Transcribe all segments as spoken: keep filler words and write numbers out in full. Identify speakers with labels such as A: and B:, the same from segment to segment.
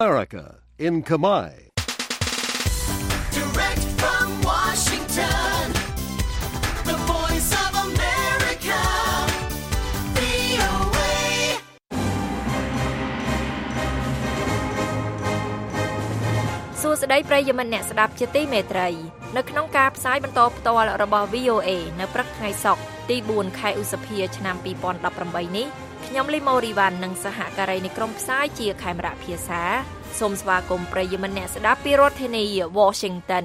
A: America in Khmer.
B: Direct from Washington, the voice of America, វី អូ เอ
C: សួស្តីប្រិយមិត្តអ្នកស្ដាប់ជាទីមេត្រីនៅក្នុងការផ្សាយបន្តផ្ទាល់របស់ វី អូ เอ នៅព្រឹកថ្ងៃសុក្រទីបួនខែឧសភាឆ្នាំពីរពាន់ដប់ប្រាំបីនេះខ្ញុំលីម៉ូរីវ៉ាន់និងសហការីនៃក្រុមផ្សាយជាខេមរៈភាសាសូមស្វាគមន៍ប្រិយមិត្តអ្នកស្ដាប់ពីរដ្ឋធានី Washington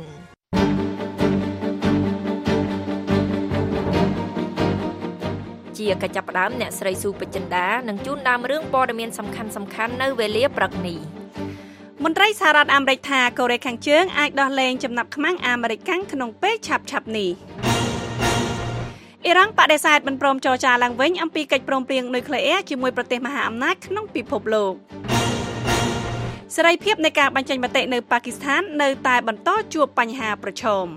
C: ជាកញ្ចប់ផ្ដើមអ្នកស្រីស៊ូពេជ្រចិន្តានឹងជូនដើមរឿងព័ត៌មានសំខាន់ៗនៅវេលាព្រឹកនេះមន្ត្រីសហរដ្ឋអាមេរិកថាកូរ៉េខាងជើងអាចដោះលែងចំណាប់ខ្មាំងអាមេរិកក្នុងពេលឆាប់ៗនេះអ៊ីរ៉ង់បដិសេធមិនព្រមចរចាឡើងវិញអំពីកិច្ចព្រមព្រៀងនុយក្លេអ៊ែរជាមួយប្រទេសមហាអំណាចក្នុងពិភពលោកសេរីភាពនៃការបញ្ចេញមតិនៅប៉ាគីស្ថាននៅតែបន្តជួបបញ្ហាប្រឈម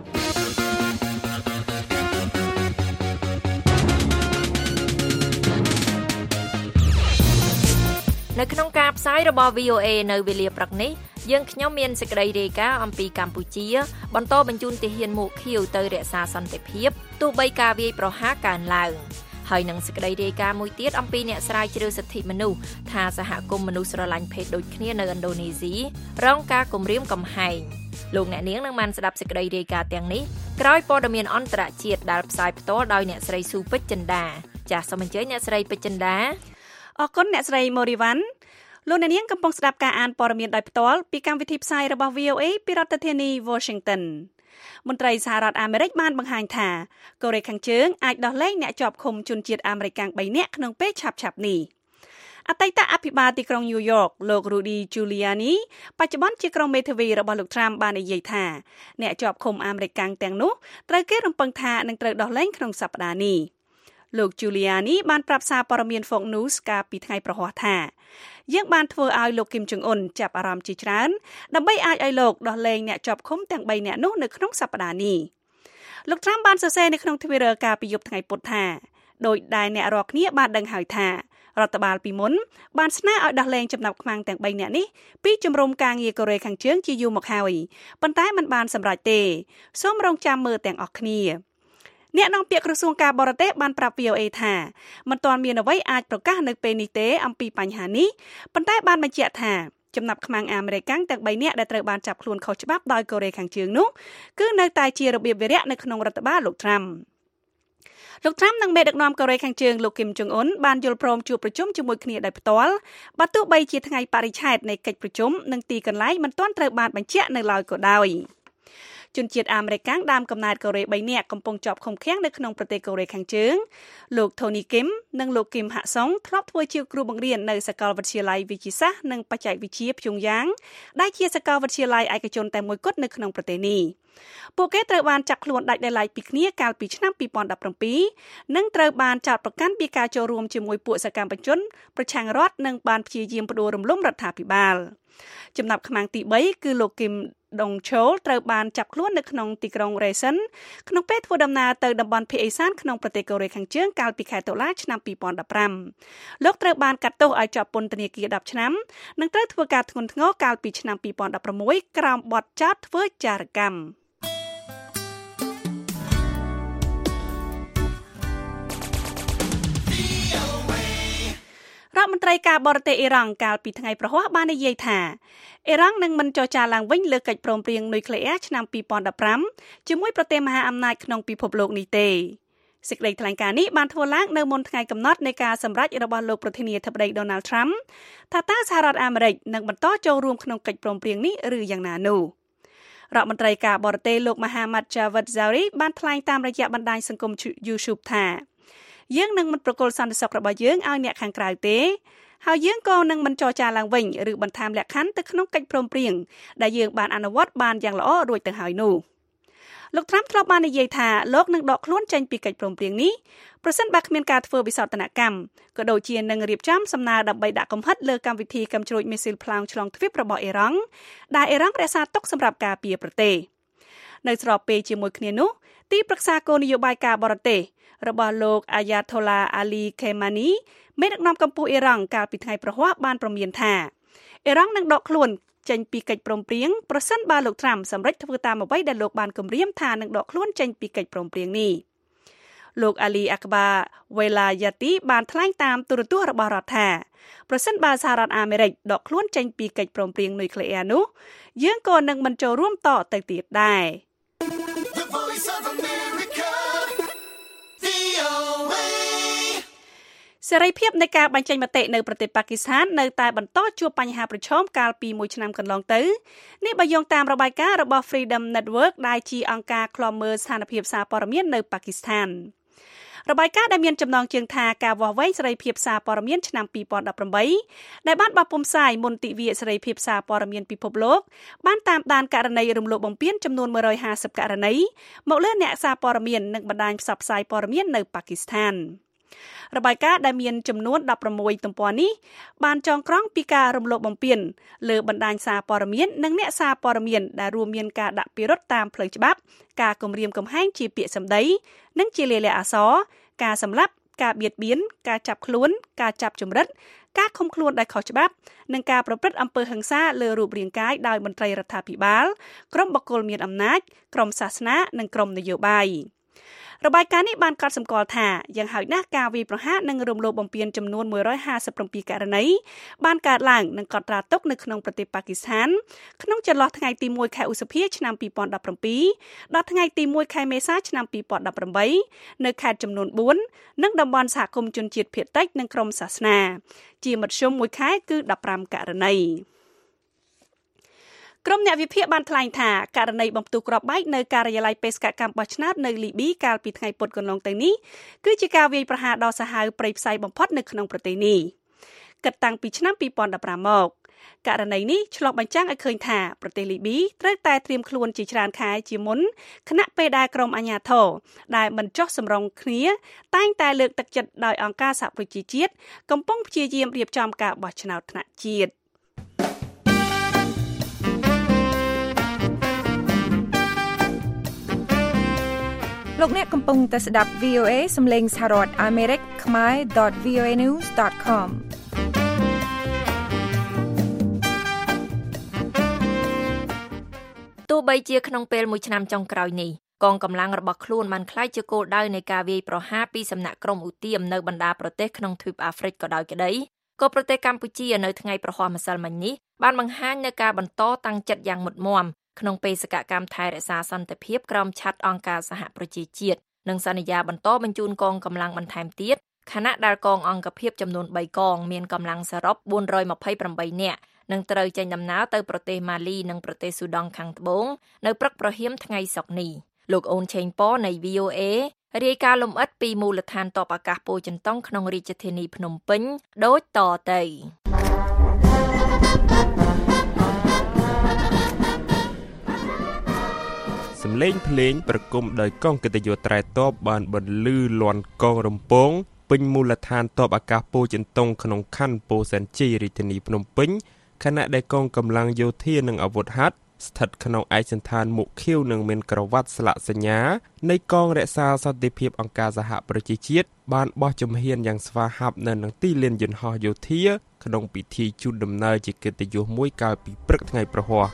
C: នៅក្នុងការផ្សាយរបស់ វី អូ เอ នៅវេលាព្រឹកនេះយើងខ្ញុំមានសេចក្តីរាយការណ៍អំពីកម្ពុជាបន្តបញ្ជូនទាហានមកខៀវទៅរក្សាសន្តិភាពទោះបីការវាយប្រហារកើនឡើងហើយនឹងសេចក្តីរាយការណ៍មួយទៀតអំពីអ្នកស្រាវជ្រាវសិទ្ធិមនុស្សថាសហគមន៍មនុស្សស្រឡាញ់ភេទដូចគ្នានៅឥណ្ឌូនេស៊ីរងការគំរាមកំហែងលោកអ្នកនាងនឹងបានស្ដាប់សេចក្តីរាយការណ៍ទាំងនេះក្រោយព័ត៌មានអន្តរជាតិដែលផ្សាយផ្ទាល់ដោយអ្នកស្រីស៊ូពេជ្រចិន្តាចាសសូមអញ្ជើញអ្នកស្រីពេជ្រចិន្តាអរគុណអ្នកស្រីម៉ូរីវ៉ាន់លោកអ្នកនាងកំពុងស្ដាប់ការអានព័ត៌មានដោយផ្ទាល់ពីកម្មវិធីផ្សាយរបស់ វី អូ เอ ពីរដ្ឋធានី Washington មន្ត្រីសហរដ្ឋអាមេរិកបានបង្ហាញថាកូរ៉េខាងជើងអាចដោះលែងអ្នកជាប់ឃុំជនជាតិអាមេរិកបីនាក់ក្នុងពេលឆាប់ៗនេះអតីតអភិបាលទីក្រុងញូវយ៉កលោក Rudy Giuliani បច្ចុប្បន្នជាក្រុមមេធាវីរបស់លោក Trump បាននិយាយថាអ្នកជាប់ឃុំអាមេរិកទាំងនោះត្រូវគេរំពឹងថានឹងត្រូវដោះលែងក្នុងសប្តាហ៍នេះលោក Giuliani បានប្រាប់សារព័ត៌មាន Fox News កាលពីថ្ងៃប្រហ័សថាយើងបានធ្វើឲ្យលោកគឹមចុងអ៊ុនចាប់អារម្មណ៍ជាច្រើនដើម្បីអាចឲ្យលោកដោះលែងអ្នកជាប់ឃុំទាំងបីនាក់នោះនៅក្នុងសប្តាហ៍នេះលោក Trump បានសរសេរនៅក្នុង Twitter កាលពីយប់ថ្ងៃពុធថាដោយដែលអ្នករាល់គ្នាបានដឹងហើយថារដ្ឋបាលពីមុនបានស្នើឲ្យដោះលែងចំណាប់ខ្មាំងទាំងបីនាក់នេះពីជំរំការងារកូរ៉េខាងជើងជាយូរមកហើយប៉ុន្តែมันបានសម្រេចទេសូមរងចាំមើលទាំងអស់គ្នាអ្នកនាំពាក្យក្រសួងការបរទេសបានប្រាប់ វី អូ เอ ថាមិនទាន់មានអ្វីអាចប្រកាសនៅពេលនេះទេអំពីបញ្ហានេះប៉ុន្តែបានបញ្ជាក់ថាចំណាប់ខ្មាំងអាមេរិកទាំងបីនាក់ដែលត្រូវបានចាប់ខ្លួនខុសច្បាប់ដោយកូរ៉េខាងជើងនោះគឺនៅតែជារបៀបវារៈនៅក្នុងរដ្ឋបាលលោក Trump លោក Trump និងមេដឹកនាំកូរ៉េខាងជើងលោកគឹមចុងអ៊ុនបានយល់ព្រមជួបប្រជុំជាមួយគ្នាដោយផ្ទាល់បើទោះបីជាថ្ងៃបរិច្ឆេទនៃកិច្ចប្រជុំនិងទីកន្លែងមិនទាន់ត្រូវបានបញ្ជាក់នៅឡើយក៏ដោយជនជាតិអាមេរិកដើមកំណើតកូរ៉េបីនាក់កំពុងជាប់ឃុំឃាំងនៅក្នុងប្រទេសកូរ៉េខាងជើងលោក Tony Kim និងលោក Kim Ha Song ធ្លាប់ធ្វើជាគ្រូបង្រៀននៅសាកលវិទ្យាល័យវិទ្យាសាស្ត្រនិងបច្ចេកវិទ្យាព្យុងយ៉ាងដែលជាសាកលវិទ្យាល័យឯកជនតែមួយគត់នៅក្នុងប្រទេសនេះពួកគេត្រូវបានចាប់ខ្លួនដាច់ដោយឡែកពីគ្នាកាលពីឆ្នាំពីរពាន់ដប់ប្រាំពីរនិងត្រូវបានចោទប្រកាន់ពីការចូលរួមជាមួយពួកសកម្មជនប្រឆាំងរដ្ឋនិងបានព្យាយាមផ្ដួលរំលំរដ្ឋាភិបាលចំណាប់ខ្មាំងទីបីគឺលោក Kim Dong Chol ត្រូវបានចាប់ខ្លួននៅក្នុងទីក្រុង Rason ក្នុងពេលធ្វើដំណើរទៅតំបន់ភាគឦសានក្នុងប្រទេសកូរ៉េខាងជើងកាលពីខែតុលាឆ្នាំពីរពាន់ដប់ប្រាំលោកត្រូវបានកាត់ទោសឲ្យជាប់ពន្ធនាគារដប់ឆ្នាំនិងត្រូវធ្វើការធ្ងន់ធ្ងរកាលពីឆ្នាំពីរពាន់ដប់ប្រាំមួយក្រោមបទចោទធ្វើចារកម្មរដ្ឋមន្ត្រីការបរទេសអ៊ីរ៉ង់កាលពីថ្ងៃប្រហ័សបាននិយាយថាអ៊ីរ៉ង់នឹងមិនចរចាឡើងវិញលើកិច្ចព្រមព្រៀងនុយក្លេអ៊ែរឆ្នាំពីរពាន់ដប់ប្រាំជាមួយប្រទេសមហាអំណាចក្នុងពិភពលោកនេះទេសេចក្តីថ្លែងការណ៍នេះបានធ្វើឡើងនៅមុនថ្ងៃកំណត់នៃការសម្រេចរបស់លោកប្រធានាធិបតី Donald Trump ថាតើសហរដ្ឋអាមេរិកនឹងបន្តចូលរួមក្នុងកិច្ចព្រមព្រៀងនេះឬយ៉ាងណានោះរដ្ឋមន្ត្រីការបរទេសលោក Mohammad Javad Zarif បានថ្លែងតាមរយៈបណ្ដាញសង្គម YouTube ថាយើងនឹងមិនប្រគល់សន្តិសុខរបស់យើងឲ្យអ្នកខាងក្រៅទេហើយយើងក៏នឹងមិនចរចាឡើងវិញឬបន្ថែមលក្ខខណ្ឌទៅក្នុងកិច្ចព្រមព្រៀងដែលយើងបានអនុវត្តបានយ៉ាងល្អរួចទៅហើយនោះលោក Trump ធ្លាប់បាននិយាយថាលោកនឹងដកខ្លួនចេញពីកិច្ចព្រមព្រៀងនេះប្រសិនបើគ្មានការធ្វើវិសោធនកម្មក៏ដូចជានឹងរៀបចំសំណើដើម្បីដាក់កំហិតលើកម្មវិធីកាំជ្រួចមីស៊ីលផ្លោងឆ្លងទ្វីបរបស់អ៊ីរ៉ង់ដែលអ៊ីរ៉ង់រក្សាទុកសម្រាប់ការពារប្រទេសនៅស្របពេលជាមួយគ្នានោះទីប្រឹក្សាគោលនយោបាយការបរទេសរបស់លោក Ayatollah Ali Khamenei មេដឹកនាំកម្ពុជាអ៊ីរ៉ង់កាលពីថ្ងៃប្រហ័សបានប្រមានថាអ៊ីរ៉ង់នឹងដកខ្លួន
D: ចេញពីកិច្ចព្រមព្រៀងប្រសិនបើលោកត្រាំសម្រេចធ្វើតាមអ្វីដែលលោកបានគម្រាមថានឹងដកខ្លួនចេញពីកិច្ចព្រមព្រៀងនេះលោកអាលីអាក្បាវេឡាយ៉ាទីបានថ្លែងតាមទូរទស្សន៍របស់រដ្ឋថាប្រសិនបើសហរដ្ឋអាមេរិកដកខ្លួនចេញពីកិច្ចព្រមព្រៀងនុយក្លេអ៊ែរនោះយើងក៏នឹងមិនចូលរួមតទៅទៀតដែរ
B: The Voice of America, វី អូ เอ
D: សេរីភាពនៃការបញ្ចេញមតិនៅប្រទេសប៉ាគីស្ថាននៅតែបន្តជួបបញ្ហាប្រឈមកាលពីមួយឆ្នាំកន្លងទៅនេះបើយោងតាមរបាយការណ៍របស់ Freedom Network ដែលជាអង្គការឃ្លាំមើលស្ថានភាពសារព័ត៌មាននៅប៉ាគីស្ថានរបាយការណ៍ដែលមានចំណងជើងថាការវាស់វែងសេរីភាពសារព័ត៌មានឆ្នាំពីរពាន់ដប់ប្រាំបីដែលបានបោះពុម្ពផ្សាយមន្តិវិទ្យាសេរីភាពសារព័ត៌មានពិភពលោកបានតាមដានករណីរំលោភបំពានចំនួនមួយរយห้าสิบករណីមកលើអ្នកសារព័ត៌មាននិងបណ្ដាញផ្សព្វផ្សាយព័ត៌មាននៅប៉ាគីស្ថានរបាយការណ៍ដែលមានចំនួនដប់ប្រាំមួយទំព័រនេះបានចងក្រងពីការរំលោភបំពានលើបណ្ដាញសារព័ត៌មាននិងអ្នកសារព័ត៌មានដែលរួមមានការដាក់ពិរុទ្ធតាមផ្លូវច្បាប់ការគំរាមកំហែងជាពាក្យសម្ដីនិងជាលាយលក្ខណ៍អក្សរការសម្លាប់ការបៀតបៀនការចាប់ខ្លួនការចាប់ជំរិតការឃុំខ្លួនដោយខុសច្បាប់និងការប្រព្រឹត្តអំពើហិង្សាលើរូបរាងកាយដោយមន្ត្រីរដ្ឋាភិបាលក្រុមបុគ្គលមានអំណាចក្រុមសាសនានិងក្រុមនយោបាយរបាយការណ៍នេះបានកត់សម្គាល់ថាយ៉ាងហោចណាស់ការវាយប្រហារនិងរំលោភបំពានចំនួនមួយរយห้าสิบเจ็ดករណីបានកើតឡើងនិងកត់ត្រាទុកនៅក្នុងប្រទេសប៉ាគីស្ថានក្នុងចន្លោះថ្ងៃទីមួយខែឧសភាឆ្នាំពីរពាន់ដប់ប្រាំពីរដល់ថ្ងៃទីមួយខែមេសាឆ្នាំពីរពាន់ដប់ប្រាំបីនៅខេត្តចំនួនបួននិងតំបន់សហគមន៍ជនជាតិភាគតិចនិងក្រុមសាសនាជាមធ្យមមួយខែគឺដប់ប្រាំករណីក្រុមអ្នកវិភាគបានថ្លែងថាករណីបំផ្ទុះគ្រាប់បែកនៅការិយាល័យបេសកកម្មបោះឆ្នោតនៅលីប៊ីកាលពីថ្ងៃពុធកន្លងទៅនេះគឺជាការវាយប្រហារដ៏សាហាវព្រៃផ្សៃបំផុតនៅក្នុងប្រទេសនេះគិតតាំងពីឆ្នាំពីរពាន់ដប់ប្រាំមកករណីនេះឆ្លុះបញ្ចាំងឲ្យឃើញថាប្រទេសលីប៊ីត្រូវតែត្រៀមខ្លួនជាច្រើនខែជាមុនខណៈពេលដែលក្រុមអាជ្ញាធរដែលមិនចុះសម្រុងគ្នាតែងតែលើកទឹកចិត្តដោយអង្គការសហប្រជាជាតិកំពុងព្យាយាមរៀបចំការបោះឆ្នោតថ្នាក់ជាតិ
E: លោកអ្នកកំពុងតែស្ដាប់ វី អូ เอ សំឡេងសហរដ្ឋអាមេរិកខ្មែរ .វី អូ เอ news dot com
C: ទោះបីជាក្នុងពេលមួយឆ្នាំចុងក្រោយនេះកងកម្លាំងរបស់ខ្លួនបានក្លាយជាគោលដៅនៃការវាយប្រហារពីសំណាក់ក្រុមឧទាមនៅបណ្ដាប្រទេសក្នុងទ្វីបអាហ្វ្រិកក៏ដោយក្ដីក៏ប្រទេសកម្ពុជានៅថ្ងៃប្រហ័សម្សិលមិញនេះបានបង្ហាញនូវការបន្តតាំងចិត្តយ៉ាងមុតមាំក្នុងបេសកកម្មថែរក្សាសន្តិភាពក្រោមឆ័ត្រអង្គការសហប្រជាជាតិនិងសន្យាបន្តបញ្ជូនកងកម្លាំងបន្ថែមទៀតខណៈដែលកងអង្គភាពចំនួនបីកងមានកម្លាំងសរុបបួនរយម្ភៃប្រាំបីនាក់នឹងត្រូវចេញដំណើរទៅប្រទេសម៉ាលីនិងប្រទេសស៊ូដង់ខាងត្បូងនៅព្រឹកព្រហៀមថ្ងៃសុក្រនេះលោកអូនឆេងប៉នៃ វី អូ เอ រាយការណ៍លម្អិតពីមូលដ្ឋានទ័ពអាកាសពោធិ៍ចិនតុងក្នុងរាជធានីភ្នំពេញដូចតទៅ
F: សំឡេងភ្លេងប្រគំដោយកងកិត្តិយសត្រែទ័ពបានបន្លឺលាន់កងរំពងពេញមូលដ្ឋានទ័ពអាកាសពោធិ៍ចិនតុងក្នុងខណ្ឌពោធិ៍សែនជ័យរាជធានីភ្នំពេញខណៈដែលកងកម្លាំងយោធានិងអាវុធហត្ថស្ថិតក្នុងឯកសណ្ឋានមុខខៀវនិងមានក្រវ៉ាត់ស្លាកសញ្ញានៃកងរក្សាសន្តិភាពអង្គការសហប្រជាជាតិបានបោះជំហានយ៉ាងស្វាហាប់នៅនឹងទីលានយន្តហោះយោធាក្នុងពិធីជូនដំណើរជាកិត្តិយសមួយកាលពីព្រឹកថ្ងៃប្រហ័ស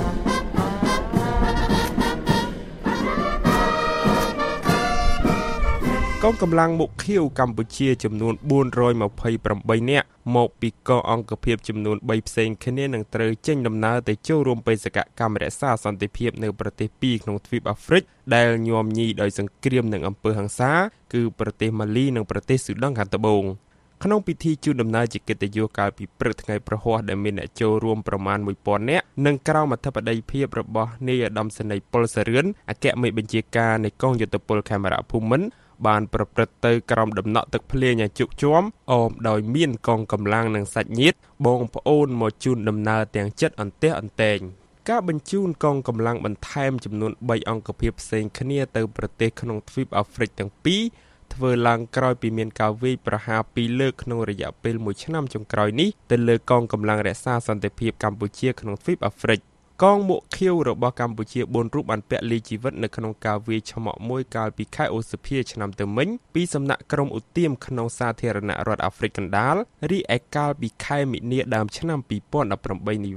F: កងកម្លាំងមុខខៀវកម្ពុជាចំនួនបួនរយម្ភៃប្រាំបីនាក់មកពីកងអង្គភាពចំនួនបីផ្សេងគ្នានឹងត្រូវចេញដំណើរទៅចូលរួមបេសកកម្មរក្សាសន្តិភាពនៅប្រទេសពីរក្នុងទ្វីបអាហ្វ្រិកដែលញោមញីដោយសង្គ្រាមនិងអំពើហិង្សាគឺប្រទេសម៉ាលីនិងប្រទេសស៊ូដង់ខាងត្បូងក្នុងពិធីជូនដំណើរជាកិត្តិយសកាលពីព្រឹកថ្ងៃប្រហ័សដែលមានអ្នកចូលរួមប្រមាណមួយពាន់នាក់និងក្រោមអធិបតីភាពរបស់នាយឧត្តមសេនីយ៍ប៉ុលសរឿនអគ្គមេបញ្ជាការនៃកងយោធពលខេមរៈភូមិន្ទបានប្រព្រឹត្តទៅក្រោមដំណក់ទឹកភ្លៀងយ៉ាងជោគជាំអមដោយមានកងកម្លាំងនិងសាច់ញាតិបងប្អូនមកជូនដំណើរទាំងចិត្តអន្ទះអន្តែងការបញ្ជូនកងកម្លាំងបន្ថែមចំនួនបីអង្គភាពផ្សេងគ្នាទៅប្រទេសក្នុងទ្វីបអាហ្វ្រិកទាំងពីរធ្វើឡើងក្រោយពីមានការវាយប្រហារពីរលើកក្នុងរយៈពេលមួយឆ្នាំចុងក្រោយនេះទៅលើកងកម្លាំងរក្សាសន្តិភាពកម្ពុជាក្នុងទ្វីបអាហ្វ្រិកកងមុខខៀវរបស់កម្ពុជាបួនរូបបានពលីជីវិតនៅក្នុងការវាយឆ្មក់មួយកាលពីខែឧសភាឆ្នាំទៅមិញពីសំណាក់ក្រុមឧទាមក្នុងសាធារណរដ្ឋអាហ្វ្រិកកណ្ដាលរីឯកាលពីខែមិនិនាដើមឆ្នាំពីរពាន់ដប់ប្រាំបីនេះវិញ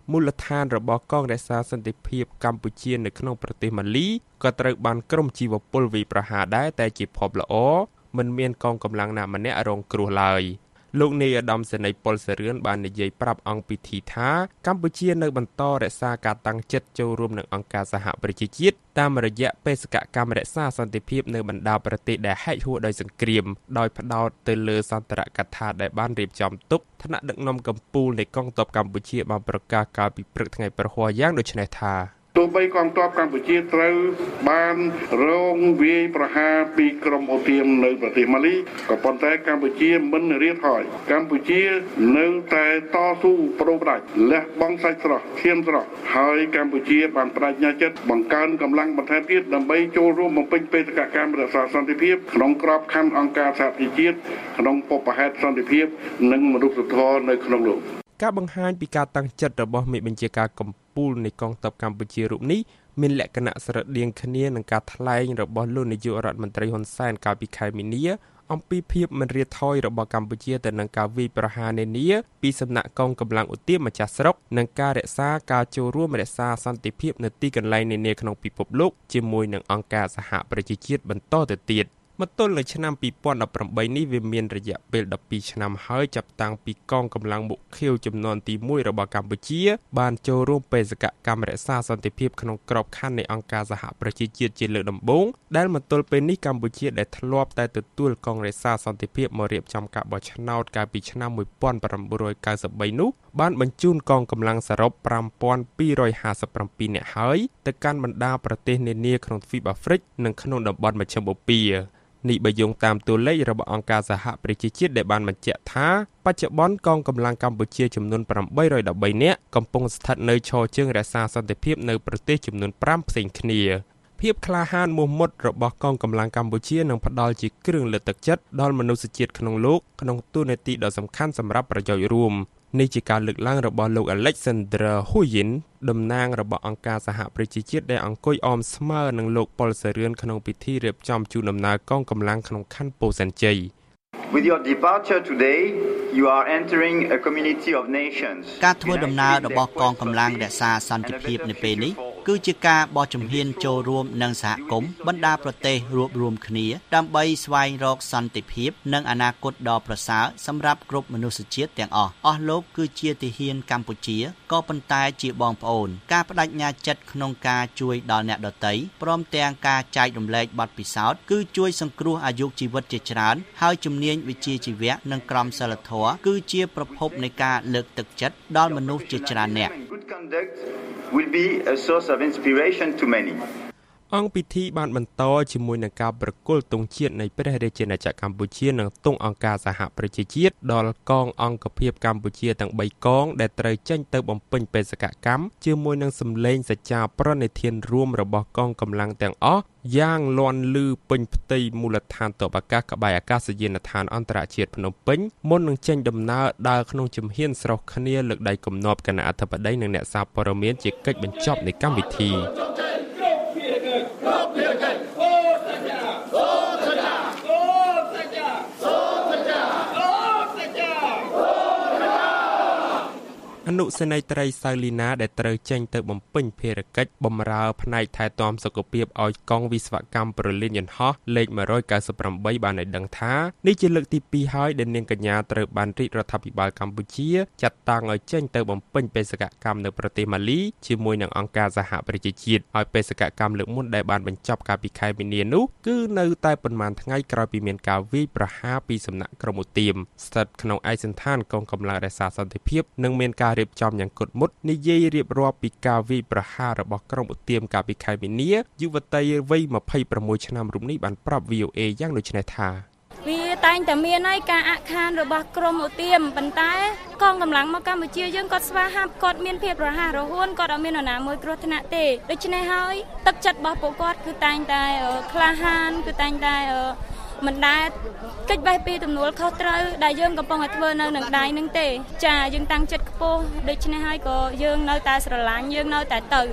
F: មូលដ្ឋានរបស់កងរក្សាសន្តិភាពកម្ពុជានៅក្នុងប្រទេសម៉ាលីក៏ត្រូវបានក្រុមជីវពលវាយប្រហារដែរតែជាភពល្អមិនមានកងកម្លាំងណាម្នាក់រងគ្រោះឡើយលោកនាយឧត្តមសេនីយ៍ប៉ុល សេរឿនបាននិយាយប្រាប់អង្គពិធីថាកម្ពុជានៅបន្តរក្សាការតាំងចិត្តចូលរួមនឹងអង្គការសហប្រជាជាតិតាមរយៈបេសកកម្មរក្សាសន្តិភាពនៅបណ្ដាប្រទេសដែលហែកហួរដោយសង្គ្រាមដោយផ្ដោតទៅលើសន្ទរកថាដែលបានរៀបចំទុកថ្នាក់ដឹកនាំកម្ពុជានៃកងទ័ពកម្ពុជាបានប្រកាសកាលពីព្រឹកថ្ងៃប្រហ័សយ៉ាងដូចនេះថាទោះបីកងទ័ពកម្ពុជាត្រូវបានរងវាយប្រហារពីក្រុមអូទៀមនៅប្រទេសម៉ាលីក៏ប៉ុន្តែកម្ពុជាមិនរៀបហើយកម្ពុជានៅតែតស៊ូប្រូផ្ដាច់លះបង់សាច់ស្រស់ឈាមស្រស់ហើយកម្ពុជាបានបដិញ្ញាចិត្តបង្កើនកម្លាំងបន្ថែមទៀតដើម្បីចូលរួមបំពេញបេសកកម្មរក្សាសន្តិភាពក្នុងក្របខ័ណ្ឌអង្គការសហប្រជាជាតិក្នុងបុព្វហេតុសន្តិភាពនិងមនុស្សធម៌នៅក្នុងលោកការបង្ហាញពីការតាំងចិត្តរបស់មេបញ្ជាការកម្ពុជានៃកងទ័ពកម្ពុជារូបនេះមានលក្ខណៈស្រដៀងគ្នានឹងការថ្លែងរបស់លោកនាយករដ្ឋមន្ត្រីហ៊ុនសែនកាលពីខែមីនាអំពីភាពមិនរាថយរបស់កម្ពុជាទៅនឹងការវាយប្រហារនានាពីសំណាក់កងកម្លាំងឧទាមម្ចាស់ស្រុកនិងការរក្សាការចូលរួមរក្សាសន្តិភាពនៅទីកន្លែងនានាក្នុងពិភពលោកជាមួយនឹងអង្គការសហប្រជាជាតិបន្តទៅទៀតមកទល់នៅឆ្នាំពីរពាន់ដប់ប្រាំបីនេះវាមានរយៈពេលដប់ពីរឆ្នាំហើយចាប់តាំងពីកងកម្លាំងមុខខៀវចំនួនទីមួយរបស់កម្ពុជាបានចូលរួមបេសកកម្មរក្សាសន្តិភាពក្នុងក្របខ័ណ្ឌនៃអង្គការសហប្រជាជាតិជាលើកដំបូងដែលមកទល់ពេលនេះកម្ពុជាដែលធ្លាប់តែទទួលកងរក្សាសន្តិភាពមករៀបចំការបោះឆ្នោតកាលពីឆ្នាំមួយពាន់ប្រាំមួយរយកៅសិបបីនោះបានបញ្ជូនកងកម្លាំងសរុបប្រាំពាន់ពីររយហាសិបប្រាំពីរនាក់ហើយទៅកាន់បណ្ដាប្រទេសនានាក្នុងទ្វីបអាហ្វ្រិកនិងក្នុងតំបន់មជ្ឈិមបូព៌ានេះបើយោងតាមតួលេខរបស់អង្គការសហប្រជាជាតិដែលបានបញ្ជាក់ថាបច្ចុប្បន្នកងកម្លាំងកម្ពុជាចំនួនប្រាំបីរយដប់បីនាក់កំពុងស្ថិតនៅឈរជើងរក្សាសន្តិភាពនៅប្រទេសចំនួនប្រាំផ្សេងគ្នាភាពក្លាហានមោះមុតរបស់កងកម្លាំងកម្ពុជានឹងផ្ដល់ជាគ្រឿងលើកទឹកចិត្តដល់មនុស្សជាតិក្នុងលោកក្នុងតួនាទីដ៏សំខាន់សម្រាប់ប្រយោជន៍រួមនេះជាការលើកឡើងរបស់លោក Alexander Huynh តំណាងរបស់អង្គការសហប្រជាជាតិដែលអង្គុយអមស្មើនឹងលោកប៉ុល សេរឿនក្នុងពិធីរៀបចំជូនដំណើរកងកម្លាំងក្នុងខណ្ឌពោធិ៍សែនជ័យ
G: With your departure today, you are entering a community of nations. ការធ្វើដំណើររបស់កងកម្លាំងរក្សាសន្តិភាពនៅពេលនេះគឺជាការបោះជំហានចូលរួមនឹងសហគមន៍បណ្ដាប្រទេសរួបរวมគ្នាដើម្បីស្វែងរកសន្តិភាពនិងអនាគតដ៏ប្រសើរសម្រាប់គ្រប់មនុស្សជាតិទាំងអស់អស់លោកគឺជាទាហានកម្ពុជាក៏ប៉ុន្តែជាបងប្អូនការបដិញ្ញាចិត្តក្នុងការជួយដល់អ្នកដទៃព្រមទាំងការចែករំលែកបទពិសោធន៍គឺជួយសង្គ្រោះអាយុជីវិតជាច្រើនហើយជំនាញវិជ្ជាជីវៈនិងក្រមសីលធម៌គឺជាប្រភពនៃការលើកទឹកចិត្តដល់មនុស្សជាច្រើនអ្នក will be a source of inspiration to many អង្គពិធីបានបន្តជាមួយនឹងការប្រគល់ទង់ជាតិនៃព្រះរាជាណាចក្រកម្ពុជានិងទង់អង្គការសហប្រជាជាតិដល់កងអង្គភាពកម្ពុជាទាំងបីកងដែលត្រូវចេញទៅបំពេញបេសកកម្មជាមួយនឹងសម្លេងសច្ចាប្រណិធានរួមរបស់កងកម្លាំងទាំងអស់យ៉ាងលាន់ឮពេញផ្ទៃមូលដ្ឋានទ័ពអាកាសក្បែរអាកាសយានដ្ឋានអន្តរជាតិភ្នំពេញមុននឹងចេញដំណើរដើរក្នុងជំហានស្រស់គ្នាលើកដៃគំនាប់គណៈអធិបតីនិងអ្នកសារព័ត៌មានជាកិច្ចបញ្ចប់នៃកម្មវិធីអនុសេនីយ៍ត្រីសៅលីណាដែលត្រូវចេញទៅបំពេញភារកិច្ចបម្រើផ្នែកថែទាំសុខភាពឲ្យកងវិស្វកម្មប្រលានយន្តហោះលេខមួយរយកៅសិបប្រាំបីបានឲ្យដឹងថានេះជាលើកទីពីរហើយដែលនាងកញ្ញាត្រូវបានរាជរដ្ឋាភិបាលកម្ពុជាចាត់តាំងឲ្យចេញទៅបំពេញបេសកកម្មនៅប្រទេសម៉ាលីជាមួយនឹងអង្គការសហប្រជាជាតិហើយបេសកកម្មលើកមុនដែលបានបញ្ចប់កាលពីខែមីនានោះគឺនៅតែប៉ុន្មានថ្ងៃក្រោយពីមានការវាយប្រហារពីសំណាក់ក្រុមឧទាមស្ថិតក្នុងឯកសណ្ឋានកងកម្លាំងរក្សាសន្តិភាពនិងមានការរៀបចំយ៉ាងគត់មុតនិយាយរៀបរាប់ពីការវាយប្រហាររបស់ក្រុមឧទាមកាលពីខែមីនាយុវតីវ័យម្ភៃប្រាំមួយឆ្នាំរូបនេះបានប្រាប់ វី អូ អេ យ៉ាងដូចនេះថាវាតែងតែមានហើយការអាក់ខានរបស់ក្រុមឧទាមប៉ុន្តែកងកម្លាំងមកកម្ពុជាយើងគាត់ស្វាហាប់គាត់មានភាពរហ័សរហួនគាត់អត់មាននរណាមួយគ្រោះថ្នាក់ទេដូច្នេះហើយទឹកចិត្តរបស់ពួកគាត់គឺតែងតែក្លាហានគឺតែងតែមិនដែលកិច្ចបេះពីទំនួលខុសត្រូវដែលយើងកំពុងតែធ្វើនៅនឹងដៃនឹងទេចាយើងតាំងចិត្តខ្ពស់ដូច្នេះហើយក៏យើងនៅតែស្រឡាញ់យើងនៅតែទៅ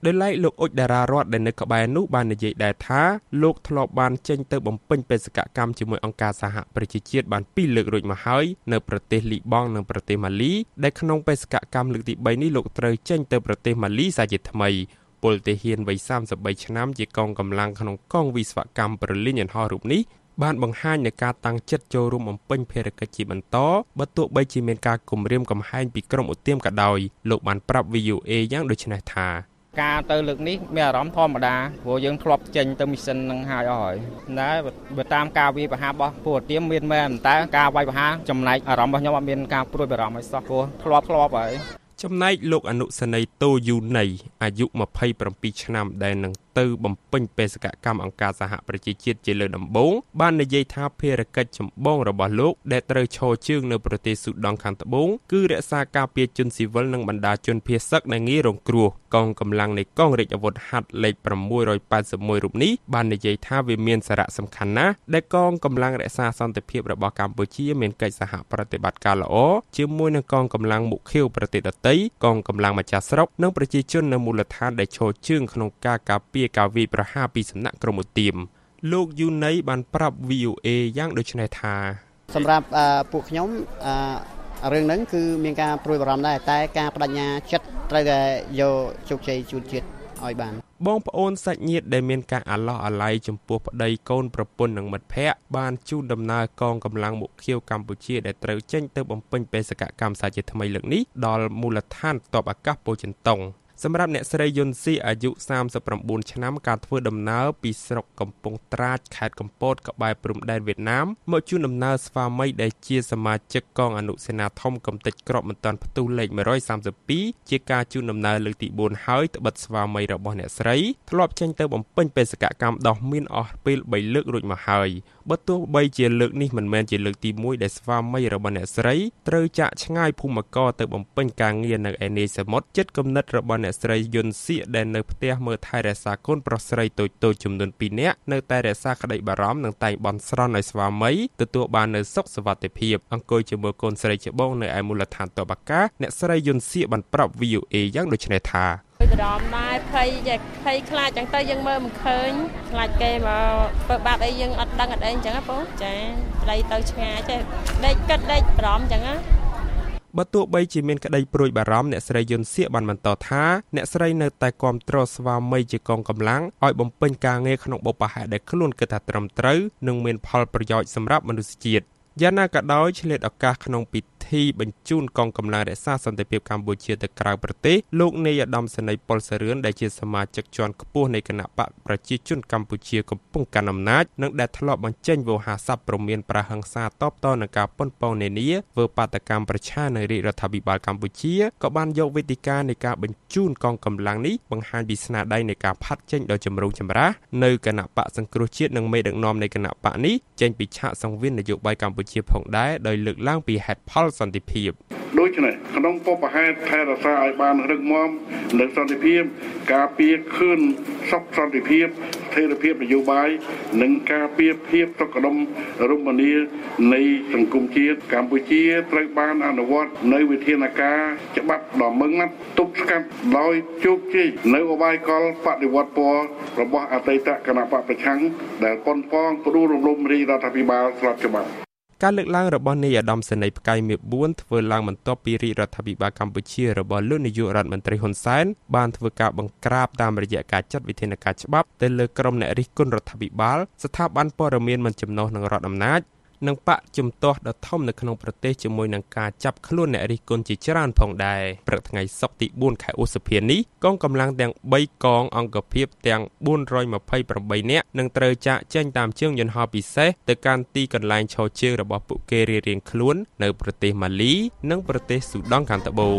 F: ដោយឡែកលោកអុចតារារតដែលនៅក្បែរនោះបាននិយាយដែរថាលោកធ្លាប់បានចេញទៅបំពេញបេសកកម្មជាមួយអង្គការសហប្រជាជាតិបានពីរលើករួចមកហើយនៅប្រទេសលីបង់និងប្រទេសម៉ាលីដែលក្នុងបេសកកម្មលើកទីបីនេះលោកត្រូវចេញទៅប្រទេសម៉ាលីសាជាថ្មីពលទាហានវ័យសាមសិបបីឆ្នាំជាកងកម្លាំងក្នុងកងវិស្វកម្មប្រលីងយន្តហោះរូបនេះបានបង្ហាញនូវការតាំងចិត្តចូលរួមបំពេញភារកិច្ចជាបន្តបើទោះបីជាមានការគំរាមកំហែងពីក្រុមឧទាមក៏ដោយលោកបានប្រាប់ វី អូ เอ យ៉ាងដូចនេះថា
H: ការទៅលើកនេះមានអារម្មណ៍ធម្មតាព្រោះយើងធ្លាប់ចេញទៅមីសិននឹងហើយអស់ហើយតែបើតាមការវាយប្រហាររបស់ពលទាមមានមែនតែការវាយប្រហារចំណែកអារម្មណ៍របស់ខ្ញុំអត់មានការព្រួយបារម្ភឲ្យសោះព្រោះធ្លាប់ធ្លាប់ហើយ
F: ចំណែកលោកអនុសេនីយ៍តូយូណៃអាយុម្ភៃប្រាំពីរឆ្នាំដែលនឹងទៅបំពេញបេសកកម្មអង្គការសហប្រជាជាតិជាលើកដំបូងបាននិយាយថាភារកិច្ចចម្បងរបស់លោកដែលត្រូវឈរជើងនៅប្រទេសស៊ូដង់ខាងត្បូងគឺរក្សាការពារជនស៊ីវិលនិងបណ្ដាជនភៀសសឹកដែលងាយរងគ្រោះកងកម្លាំងនៃកងរាជអាវុធហត្ថលេខប្រាំមួយរយប៉ែតសិបមួយរូបនេះបាននិយាយថាវាមានសារៈសំខាន់ណាស់ដែលកងកម្លាំងរក្សាសន្តិភាពរបស់កម្ពុជាមានកិច្ចសហប្រតិបត្តិការល្អជាមួយនឹងកងកម្លាំងមុខឃាវប្រទេសដទៃកងកម្លាំងម្ចាស់ស្រុកនិងប្រជាជននៅមូលដ្ឋានដែលឈរជើងក្នុងការការពារការវាយប្រហារពីសំណាក់ក្រុមឧទាមលោកយូណៃបានប្រាប់ វី អូ เอ យ៉ាងដូចនេះថា
I: សម្រាប់ពួកខ្ញុំរឿងហ្នឹងគឺមានការព្រួយបារម្ភដែរតែការបដិញ្ញាចិត្តត្រូវតែយកជោគជ័យជូនជាតិឲ្យបាន
F: បងប្អូនសាច់ញាតិដែលមានការអាឡោះអាល័យចំពោះប្តីកូនប្រពន្ធនិងមិត្តភ័ក្តិបានជូនដំណើរកងកម្លាំងមុខឃាវកម្ពុជាដែលត្រូវចេញទៅបំពេញបេសកកម្មសាជាថ្មីលើកនេះដល់មូលដ្ឋានទ័ពអាកាសពោធិ៍ចិនតុងសម្រាប់អ្នកស្រីយុនស៊ីអាយុសាមសិប៩ឆ្នាំការធ្វើដំណើរពីស្រុកកំពង់ត្រាចខេត្តកំពតក្បែរព្រំដែនវៀតណាមមកជូនដំណើរស្វាមីដែលជាសមាជិកកងអនុសេនាធំកំទេចក្របមិនទាន់ផ្ទុះលេខមួយរយសាមសិបពីរជាការជូនដំណើរលើកទីបួនហើយត្បិតស្វាមីរបស់អ្នកស្រីធ្លាប់ចេញទៅបំពេញបេសកកម្មដោះមានអស់ពេលបីលើករួចមកហើយបើទោះបីជាលើកនេះមិនមែនជាលើកទីមួយដែលស្វាមីរបស់អ្នកស្រីត្រូវចាក់ឆ្ងាយភូមិករទៅបំពេញការងារនៅឯនេសមុទ្រចិត្តគំនិតរបស់អ្នកស្រីយុនសៀកដែលនៅផ្ទះមើលថែរក្សាកូនប្រុសស្រីតូចតូចចំនួនពីរនាក់នៅតែរក្សាក្តីបារម្ភនិងតែងបន់ស្រន់ឲ្យស្វាមីទទួលបាននូវសុខសុវត្ថិភាពអង្គុយជាមួយកូនស្រីច្បងនៅឯមូលដ្ឋានទ័ពអាកាសអ្នកស្រីយុនសៀកបានប្រាប់ វី អូ เอ យ៉ាងដូចនេះថា
J: បារម្ភដែរភ័យចេះភ័យខ្លាចចឹងទៅយើងមើលមិនឃើញខ្លាចគេមកធ្វើបាបអីយើងអត់ដឹងអត់អីចឹងណាបងចាប្តីទៅឆ្ងាយចេះដេកគិតដេកបារម្ភចឹងណា
F: បើទោះបីជាមានក្តីព្រួយបារម្ភអ្នកស្រីយុនសៀកបានបន្តថាអ្នកស្រីនៅតែគាំទ្រស្វាមីជាកងកម្លាំងឲ្យបំពេញការងារក្នុងបុព្វហេតុដែលខ្លួនគិតថាត្រឹមត្រូវនិងមានផលប្រយោជន៍សម្រាប់មនុស្សជាតិយ៉ាងណាក៏ដោយឆ្លៀតឱកាសក្នុងពិធីបញ្ជូនកងកម្លាំងរក្សាសន្តិភាពកម្ពុជាទៅក្រៅប្រទេសលោកនាយឧត្តមសេនីយ៍ប៉ុលសរឿនដែលជាសមាជិកជាន់ខ្ពស់នៃគណៈបកប្រជាជនកម្ពុជាកំពុងកាន់អំណាចនិងដែលធ្លាប់បញ្ចេញវោហារស័ព្ទព្រមានប្រហិង្សាតបតនឹងការប៉ុនប៉ងនានាធ្វើបាតកម្មប្រឆាំងនឹងរាជរដ្ឋាភិបាលកម្ពុជាក៏បានយកវេទិកានៃការបញ្ជូនកងកម្លាំងនេះបង្ហាញពីស្នាដៃនៃការផាត់ចេញដ៏ចម្រូងចម្រាសនៅគណៈបកសង្គ្រោះជាតិនិងមេដឹកនាំនៃគណៈបកនេះចេញពីឆាកសង្វៀននយោបាយកម្ពុជាផងដែរដោយលើកឡើងពីហេតុផលសន្តិភាព
K: ដូច្នេះក្នុងបុព្វហេតុថែរក្សាឲ្យបានរឹងមាំនិងសន្តិភាពការពារខឿនសុខសន្តិភាពស្ថិរភាពនយោបាយនិងការពារភាពសុខដុមរមនានៃសង្គមជាតិកម្ពុជាត្រូវបានអនុវត្តនៅវិធានការច្បាប់ដ៏ម៉ឺងម៉ាត់ទប់ស្កាត់ដោយជោគជ័យនៅឧបាយកលបដិវត្តពណ៌របស់អតីតគណៈបកប្រឆាំងដែលប៉ុនប៉ងផ្ដួលរំលំរាជរដ្ឋាភិបាលស្របច្បាប់
F: ការលើកឡើងរបស់នាយឧត្តមសេនីយ៍ផ្កាយមាសបួនធ្វើឡើងបន្ទាប់ពីរាជរដ្ឋាភិបាលកម្ពុជារបស់លោកនាយករដ្ឋមន្ត្រីហ៊ុនសែនបានធ្វើការបង្ក្រាបតាមរយៈការចាត់វិធានការច្បាប់ទៅលើក្រុមអ្នករិះគន់រដ្ឋាភិបាលស្ថាប័នព័ត៌មានមិនចំណុះនឹងរដ្ឋអំណាចនិងបកជំទាស់ដ៏ធំនៅក្នុងប្រទេសជាមួយនឹងការចាប់ខ្លួនអ្នករិះគន់ជាច្រើនផងដែរព្រឹកថ្ងៃសុក្រទីបួនខែឧសភានេះកងកម្លាំងទាំងបីកងអង្គភាពទាំងបួនរយម្ភៃប្រាំបីនាក់នឹងត្រូវចាកចេញតាមជើងយន្តហោះពិសេសទៅកាន់ទីកន្លែងឈរជើងរបស់ពួកគេរៀងៗខ្លួននៅប្រទេសម៉ាលីនិងប្រទេសស៊ូដង់ខាងត្បូង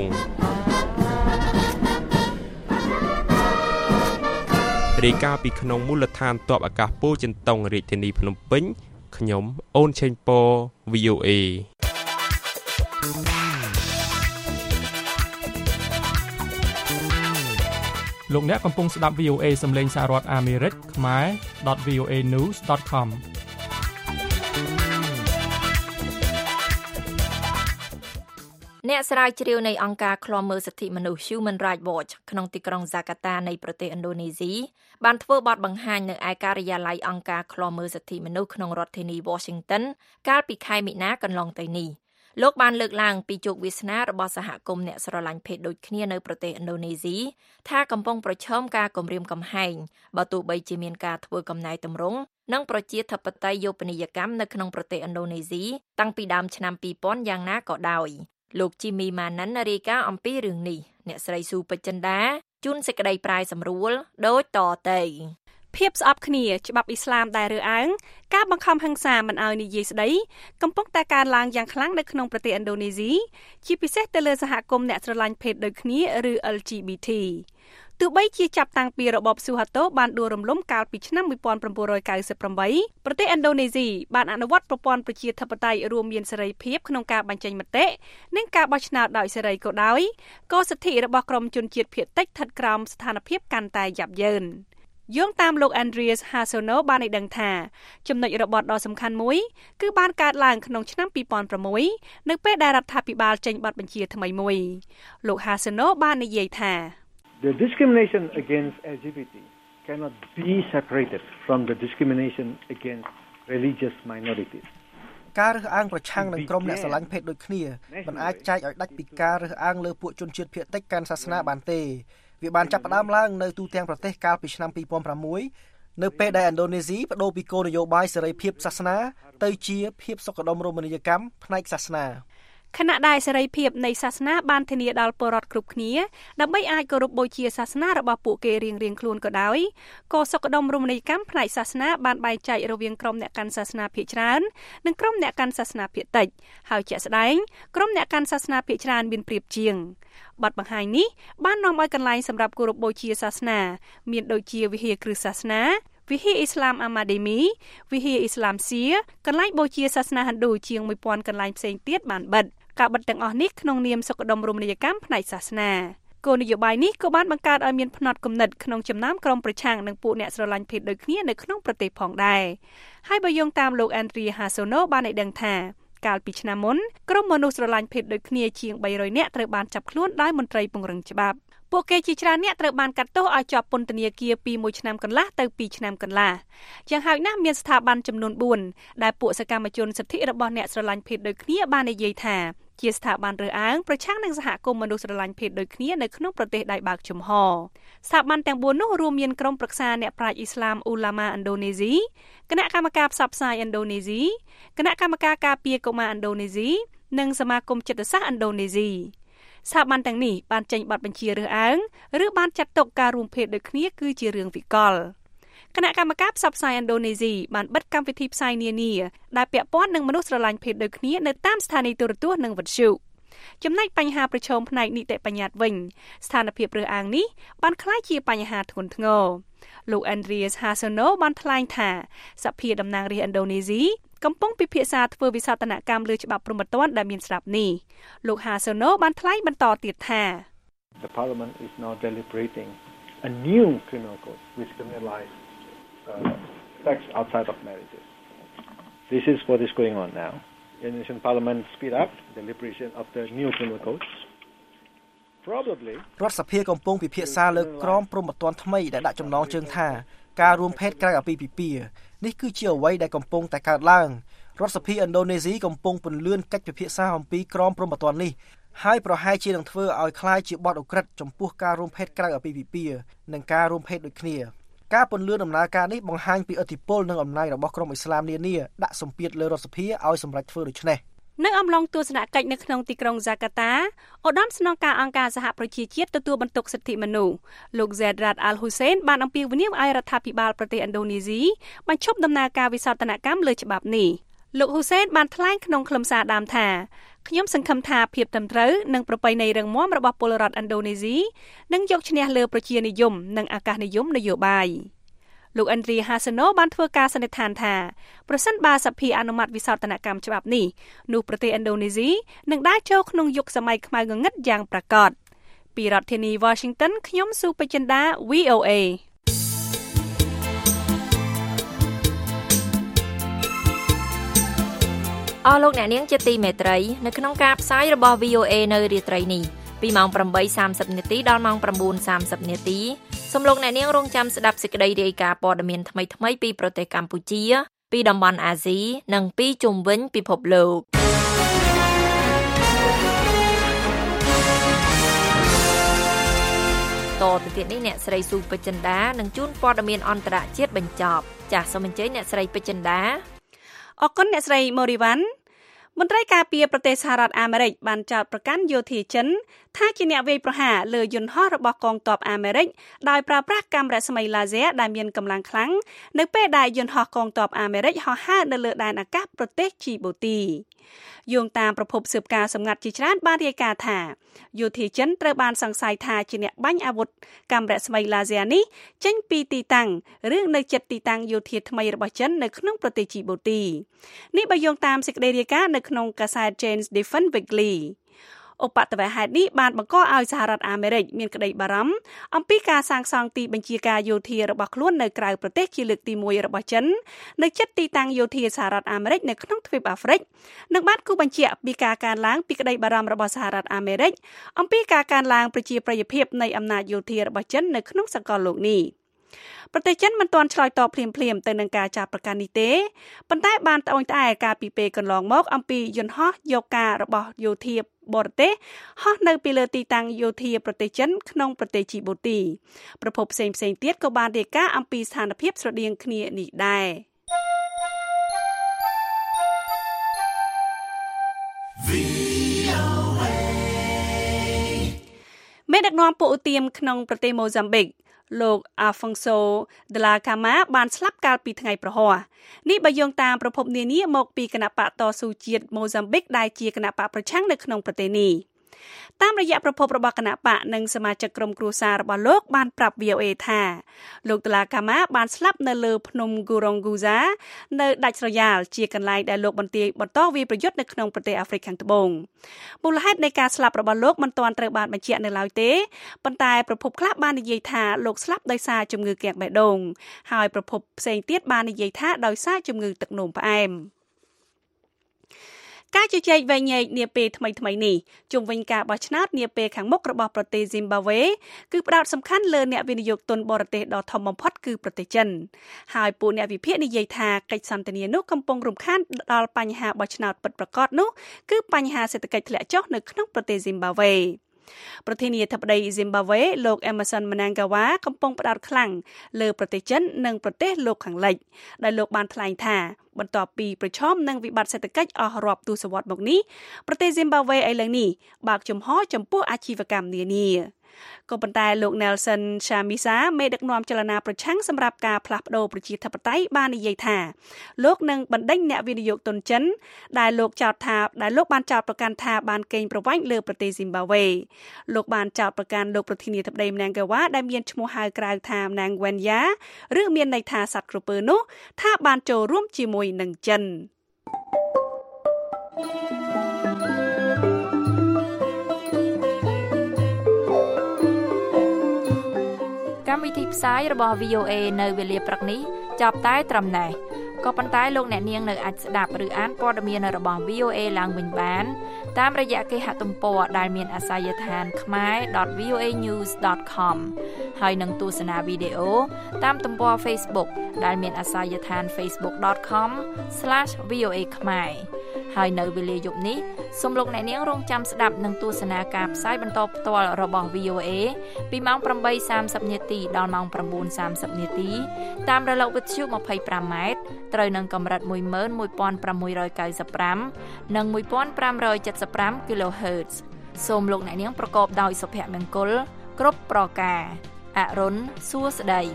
F: រាយការណ៍ពីក្នុងមូលដ្ឋានទ័ពអាកាសពោធិ៍ចិនតុងរាជធានីភ្នំពេញខ្ញុំអូនឆេងប៉ វី អូ เอ
L: លោកអ្នកកំពុងស្ដាប់ វី អូ เอ សំឡេងសហរដ្ឋអាមេរិកខ្មែរ .វី អូ เอ news ដត com
C: អ្នកស្រាវជ្រាវនៃអង្គការឃ្លាំមើលសិទ្ធិមនុស្ស Human Rights Watch ក្នុងទីក្រុងហ្សាកាតានៃប្រទេសឥណ្ឌូនេស៊ីបានធ្វើបទបង្ហាញនៅឯការិយាល័យអង្គការឃ្លាំមើលសិទ្ធិមនុស្សក្នុងរដ្ឋធានី Washington កាលពីខែមិនិនាកន្លងទៅនេះលោកបានលើកឡើងពីជោគវាសនារបស់សហគមន៍អ្នកស្រឡាញ់ភេទដូចគ្នានៅប្រទេសឥណ្ឌូនេស៊ីថាកំពុងប្រឈមការគំរាមកំហែងបើទោះបីជាមានការធ្វើកំណែទម្រង់និងប្រជាធិបតេយ្យយុបនីយកម្មនៅក្នុងប្រទេសឥណ្ឌូនេស៊ីតាំងពីដើមឆ្នាំពីរពាន់យ៉ាងណាក៏ដោយលោក Jimmy Manan រាយការណ៍អំពីរឿងនេះអ្នកស្រីស៊ូពេជ្រចិន្តាជួនសេចក្តីប្រាយសម្រួលដូចតទៅភាពស្អប់គ្នាច្បាប់អ៊ីស្លាមដែលរើសអើងការបង្ខំហិង្សាមិនឲ្យនិយាយស្ដីកំពុងតែកើនឡើងយ៉ាងខ្លាំងនៅក្នុងប្រទេសឥណ្ឌូនេស៊ីជាពិសេសទៅលើសហគមន៍អ្នកស្រឡាញ់ភេទដូចគ្នាឬ แอล จี บี ที ទោះបីជាចាប់តាំងពីរបបស៊ូហាតូបានដួលរំលំកាលពីឆ្នាំnineteen ninety-eightប្រទេសឥណ្ឌូនេស៊ីបានអនុវត្តប្រព័ន្ធប្រជាធិបតេយ្យរួមមានសេរីភាពក្នុងការបញ្ចេញមតិនិងការបោះឆ្នោតដោយសេរីក៏ដោយក៏សិទ្ធិរបស់ក្រុមជនជាតិភាគតិចស្ថិតក្រោមស្ថានភាពកាន់តែយ៉ាប់យ៉ឺនយោងតាមលោក Andreas Hasono បានឲ្យដឹងថាចំណុចរបត់ដ៏សំខាន់មួយគឺបានកើតឡើងក្នុងឆ្នាំtwo thousand sixនៅពេលដែលរដ្ឋាភិបាលចេញបទបញ្ជាថ្មីមួយលោក Hasono បាននិយាយថា
M: The discrimination against แอล จี บี ที cannot be separated from the discrimination against religious minorities
N: ការរើសអើងប្រឆាំងនឹងក្រុមអ្នកស្រឡាញ់ភេទដូចគ្នាមិនអាចចែកឲ្យដាច់ពីការរើសអើងលើពួកជនជាតិភាគតិចកាន់សាសនាបានទេវាបានចាប់ផ្ដើមឡើងនៅទូទាំងប្រទេសកាលពីឆ្នាំtwo thousand sixនៅពេលដែលឥណ្ឌូនេស៊ីបដូរពីគោលនយោបាយសេរីភាពសាសនាទៅជាភាពសុខដុមរមណីយកម្មផ្នែកសាសនាខណៈដែលសេរីភាពនៃសាសនាបានធានាដល់ពលរដ្ឋគ្រប់គ្នាដើម្បីអាចគោរពបូជាសាសនារបស់ពួកគេរៀងៗខ្លួនក៏ដោយក៏សុខដុមរមណីយកម្មផ្នែកសាសនាបានបែងចែករវាងក្រុមអ្នកកាន់សាសនាភាគច្រើននិងក្រុមអ្នកកាន់សាសនាភាគតិចហើយជាក់ស្ដែងក្រុមអ្នកកាន់សាសនាភាគច្រើនមានប្រៀបជាងបទបង្ហាញនេះបាននាំឲ្យកន្លែងសម្រាប់គោរពបូជាសាសនាមានដូចជាវិហារគ្រិស្តសាសនាវិហារអ៊ីស្លាមអាម៉ាឌីមីវិហារអ៊ីស្លាមសៀកន្លែងបូជាសាសនាហិណ្ឌូជាងone thousandកន្លែងផ្សេងទៀតបានបិទការបិទទាំងអស់នេះក្នុងនាមសុខដុមរមណីយកម្មផ្នែកសាសនាគោលនយោបាយនេះក៏បានបង្កើតឲ្យមានផ្នត់គំនិតក្នុងចំណោមក្រុមប្រឆាំងនឹងពួកអ្នកស្រឡាញ់ភេទដូចគ្នានៅក្នុងប្រទេសផងដែរហើយបើយោងតាមលោក Andrea Hasono បានឲ្យដឹងថាកាលពីឆ្នាំមុនក្រុមមនុស្សស្រឡាញ់ភេទដូចគ្នាជាងthree hundredនាក់ត្រូវបានចាប់ខ្លួនដោយមន្ត្រីពង្រឹងច្បាប់ពួកគេជាច្រើនអ្នកត្រូវបានកាត់ទោសឲ្យជាប់ពន្ធនាគារពីoneឆ្នាំកន្លះទៅtwoឆ្នាំកន្លះយ៉ាងហោចណាស់មានស្ថាប័នចំនួនfourដែលពួកសកម្មជនសិទ្ធិរបស់អ្នកស្រឡាញ់ភេទដូចគ្នាបាននិយាយថាជាស្ថាប័នរើសអើងប្រឆាំងនឹងសហគមន៍មនុស្សស្រឡាញ់ភេទដូចគ្នានៅក្នុងប្រទេសដៃបើកចំហស្ថាប័នទាំងfourនោះរួមមានក្រុមប្រឹក្សាអ្នកប្រាជ្ញអ៊ីស្លាមអ៊ូឡាម៉ាឥណ្ឌូនេស៊ីគណៈកម្មការផ្សព្វផ្សាយឥណ្ឌូនេស៊ីគណៈកម្មការការពារកុមារឥណ្ឌូនេស៊ីនិងសមាគមចិត្តសាស្ត្រឥណ្ឌូនេស៊ីស្ថាប័នទាំងនេះបានចេញបទបញ្ជារើសអើងឬបានចាត់ទុកការរួមភេទដូចគ្នាគឺជារឿងវិកលគណៈកម្មការផ្សព្វផ្សាយឥណ្ឌូនេស៊ីបានបិទកម្មវិធីផ្សាយនានាដែលពាក់ព័ន្ធនឹងមនុស្សស្រឡាញ់ភេទដូចគ្នានៅតាមស្ថានីយទូរទស្សន៍និងវិទ្យុចំណែកបញ្ហាប្រឈមផ្នែកនីតិបញ្ញត្តិវិញស្ថានភាពរើសអើងនេះបានក្លាយជាបញ្ហាធ្ងន់ធ្ងរលោក Andreas Hasono បានថ្លែងថាសភាតំណាងរាស្ត្រឥណ្ឌូនេស៊ីកំពុងពិភាក្សាធ្វើវិសោធនកម្មលើច្បាប់ព្រហ្មទណ្ឌដែលមានស្រាប់នេះលោក Hasono បានថ្លែងបន្តទៀតថា
M: The parliament is now deliberating a new criminal code which criminalize uh, sex outside of marriages. This is what is going on now. The Indonesian parliament speed up deliberation of the new criminal code. Probably
N: រដ្ឋសភាកំពុងពិភាក្សាលើក្រមព្រហ្មទណ្ឌថ្មីដែលដាក់ចំណងជើងថាការរួមភេទក្រៅអាពាហ៍ពិពាហ៍នេះគឺជាអ្វីដែលកំពុងតែកើតឡើងរដ្ឋសភាឥណ្ឌូនេស៊ីកំពុងពន្លឿនកិច្ចពិភាក្សាអំពីក្រមព្រហ្មទណ្ឌនេះហើយប្រហែលជានឹងធ្វើឲ្យคล้ายជាបទឧក្រិដ្ឋចំពោះការរួមភេទក្រៅអាពាហ៍ពិពាហ៍និងការរួមភេទដូចគ្នាការពន្លឿនដំណើរការនេះបង្ហាញពីឥទ្ធិពលនិងអំណាចរបស់ក្រុមអ៊ីស្លាមនានាដាក់សម្ពាធលើរដ្ឋសភាឲ្យសម្រេចធ្វើដូច្នេះនៅអំឡុងទស្សនកិច្ចនៅក្នុងទីក្រុងហ្សាកាតាឧត្តមស្នងការអង្គការសហប្រជាជាតិទទួលបន្ទុកសិទ្ធិមនុស្សលោក Zedrad Al-Hussein បានអំពាវនាវឲ្យរដ្ឋាភិបាលប្រទេសឥណ្ឌូនេស៊ីបញ្ឈប់ដំណើរការវិសោធនកម្មលើច្បាប់នេះលោក Hussein បានថ្លែងក្នុងខ្លឹមសារដើមថាខ្ញុំសង្ឃឹមថាភាពត្រឹមត្រូវនិងប្រពៃណីរឹងមាំរបស់ពលរដ្ឋឥណ្ឌូនេស៊ីនឹងយកឈ្នះលើប្រជានិយមនិងអាកាសនិយមនយោបាយលោក Andrea Hasono បានធ្វើការសន្និដ្ឋានថាប្រសិនបើសភាអនុម័តវិសោធនកម្មច្បាប់នេះនោះប្រទេសឥណ្ឌូនេស៊ីនឹងដើរចូលក្នុងយុគសម័យខ្មៅងងឹតយ៉ាងប្រាកដពីរដ្ឋធានី Washington ខ្ញុំស៊ូពេជ្រចិន្តា V O A អ
C: អស់លោកអ្នកនាងជាទីមេត្រីនៅក្នុងការផ្សាយរបស់ វី អូ เอ នៅរាត្រីនេះពីម៉ោង ប្រាំបីសាមសិប នាទីដល់ម៉ោង ៩សាមសិប នាទីសូមលោកអ្នកនាងរងចាំស្ដាប់សេចក្តីរាយការណ៍ព័ត៌មានថ្មីៗពីប្រទេសកម្ពុជាពីតំបន់អាស៊ីនិងពីជុំវិញពិភពលោកតទៅទៀតនេះអ្នកស្រីស៊ូពេជ្រចិន្តានឹងជួនព័ត៌មានអន្តរជាតិបញ្ចប់ចាសសូមអញ្ជើញអ្នកស្រីពេជ្រចិន្តា
D: អរគុណអ្នកស្រីម៉ូរីវ៉ាន់មន្ត្រីការពារប្រទេសសហរដ្ឋអាមេរិកបានចោទប្រកាន់យោធាចិនថាជាអ្នកវាយប្រហារលើយន្តហោះរបស់កងទ័ពអាមេរិកដោយប្រើប្រាស់កាំរស្មីឡាស៊ែរដែលមានកម្លាំងខ្លាំងនៅពេលដែលយន្តហោះកងទ័ពអាមេរិកហោះហើរនៅលើដែនអាកាសប្រទេសជីបូទីយោងតាមប្រភពស៊ើបការណ៍សម្ងាត់ជាច្រើនបានរាយការណ៍ថាយោធាចិនត្រូវបានសង្ស័យថាជាអ្នកបាញ់អាវុធកាំរស្មីឡាស៊ែរនេះចេញពីទីតាំងឬនៅជិតទីតាំងយោធាថ្មីរបស់ចិននៅក្នុងប្រទេសជីបូទីនេះបើយោងតាមសេចក្តីរាយការណ៍នៅក្នុងកាសែត Jane's Defense Weekly ឧបទ្ទវហេតុនេះបានបង្កឲ្យសហរដ្ឋអាមេរិកមានក្តីបារម្ភអំពីការសាងសង់ទីបញ្ជាការយោធារបស់ខ្លួននៅក្រៅប្រទេសជាលើកទីមួយរបស់ចិននៅជិតទីតាំងយោធាសហរដ្ឋអាមេរិកនៅក្នុងទ្វីបអាហ្វ្រិកនិងបានគូបញ្ជាក់ពីការកើនឡើងពីក្តីបារម្ភរបស់សហរដ្ឋអាមេរិកអំពីការកើនឡើងប្រជាប្រិយភាពនៃអំណាចយោធារបស់ចិននៅក្នុងសកលលោកនេះប្រទេសចិនមិនទាន់ឆ្លើយតបភ្លាមៗទៅនឹងការចាប់ប្រកាន់នេះទេប៉ុន្តែបានត្អូញត្អែរការពីពេលកន្លងមកអំពីយន្តហោះយកការរបស់យោធាបរទេសហោះនៅពីលើទីតាំងយោធាប្រទេសចិនក្នុងប្រទេសជីបូទីប្រភពផ្សេងៗទៀតក៏បានរាយការណ៍អំពីស្ថានភាពស្រដៀងគ្នានេះដែរមេដឹកនាំពួកឧទាមក្នុងប្រទេសម៉ូហ្សាំប៊ិកលោក Afonso de la Cama បានស្លាប់កាលពីថ្ងៃប្រហ័សនេះបើយោងតាមប្រភពនានាមកពីគណៈបកតស៊ូជាតិម៉ូហ្សាំប៊ិកដែលជាគណៈបកប្រឆាំងនៅក្នុងប្រទេសនេះតាមរយៈប្រភពរបស់គណៈបកនិងសមាជិកក្រុមគ្រួសាររបស់លោកបានប្រាប់ វី អូ เอ ថាលោក de la Cama បានស្លាប់នៅលើភ្នំ Gorongosa នៅដាច់ស្រយាលជាកន្លែងដែលលោកបន្ទាយបន្តវាយប្រយុទ្ធនៅក្នុងប្រទេសអាហ្វ្រិកខាងត្បូងមូលហេតុនៃការស្លាប់របស់លោកមិនទាន់ត្រូវបានបញ្ជាក់នៅឡើយទេប៉ុន្តែប្រភពខ្លះបាននិយាយថាលោកស្លាប់ដោយសារជំងឺគាំងបេះដូងហើយប្រភពផ្សេងទៀតបាននិយាយថាដោយសារជំងឺទឹកនោមផ្អែមការជជែកវែងញែកនាពេលថ្មីៗនេះជុំវិញការបោះឆ្នោតនាពេលខាងមុខរបស់ប្រទេស Zimbabwe គឺផ្ដោតសំខាន់លើអ្នកវិនិយោគទុនបរទេសដ៏ធំបំផុតគឺប្រទេសចិនហើយពួកអ្នកវិភាគនិយាយថាកិច្ចសន្ទនានោះកំពុងរំខានដល់បញ្ហាបោះឆ្នោតពិតប្រាកដនោះគឺបញ្ហាសេដ្ឋកិច្ចធ្លាក់ចុះនៅក្នុងប្រទេស Zimbabweប្រធានាធិបតី Zimbabwe លោក Emmerson Mnangagwa កំពុងផ្ដោតខ្លាំងលើប្រទេសចិននិងប្រទេសលោកខាងលិចដែលលោកបានថ្លែងថាបន្ទាប់ពីប្រឈមនឹងវិបត្តិសេដ្ឋកិច្ចអស់រាប់ទសវត្សរ៍មកនេះប្រទេស Zimbabwe ឥឡូវនេះបើកចំហចំពោះអាជីវកម្មនានាក៏ប៉ុន្តែលោក Nelson Chamisa មេដឹកនាំចលនាប្រឆាំងសម្រាប់ការផ្លាស់ប្ដូរប្រជាធិបតេយ្យបាននិយាយថាលោកនឹងបណ្ដេញអ្នកវិនិយោគទុនចិនដែលលោកចោទថាដែលលោកបានចោទប្រកាន់ថាបានកេងប្រវ័ញ្ចលើប្រទេស Zimbabwe លោកបានចោទប្រកាន់លោកប្រធានាធិបតី Mnangagwa ដែលមានឈ្មោះហៅក្រៅថា Mnangagwa ឬមានន័យថាសត្វក្រពើនោះថាបានចូលរួមជាមួយនឹងចិន
C: កម្មវិធីផ្សាយរបស់ វី អូ เอ នៅវេលាព្រឹកនេះចប់តែត្រឹមនេះក៏ប៉ុន្តែលោកអ្នកនាងនៅអាចស្ដាប់ឬអានព័ត៌មានរបស់ វី អូ เอ ឡើងវិញបានតាមរយៈគេហទំព័រដែលមានអាសយដ្ឋាន khmer dot v o a news dot com ហើយនឹងទស្សនាវីដេអូតាមទំព័រ Facebook ដែលមានអាសយដ្ឋាន facebook dot com slash v o a khmer ហើយនៅវេលាយប់នេះសូមលោកអ្នកនាងរងចាំស្ដាប់និងទស្សនាការផ្សាយបន្តផ្ទាល់របស់ វី អូ เอ ពីម៉ោង ប្រាំបីសាមសិប នាទីដល់ម៉ោង ៩សាមសិប នាទីតាមរលកវិទ្យុ ម្ភៃប្រាំម៉ែត្រត្រូវនឹងកម្រិត មួយម៉ឺនមួយពាន់ប្រាំមួយរយកៅសិបប្រាំ និង មួយពាន់ប្រាំរយседមប្រាំ kHz សូមលោកអ្នកនាងប្រកបដោយសុភមង្គលគ្រប់ប្រការអរុនសួស្តី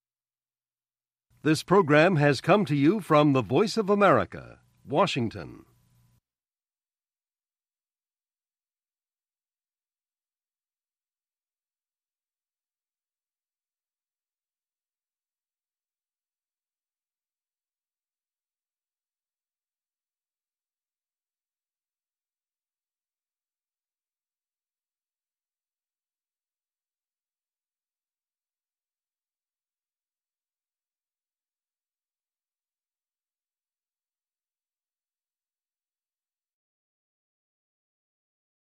A: This program has come to you from the Voice of America, Washington.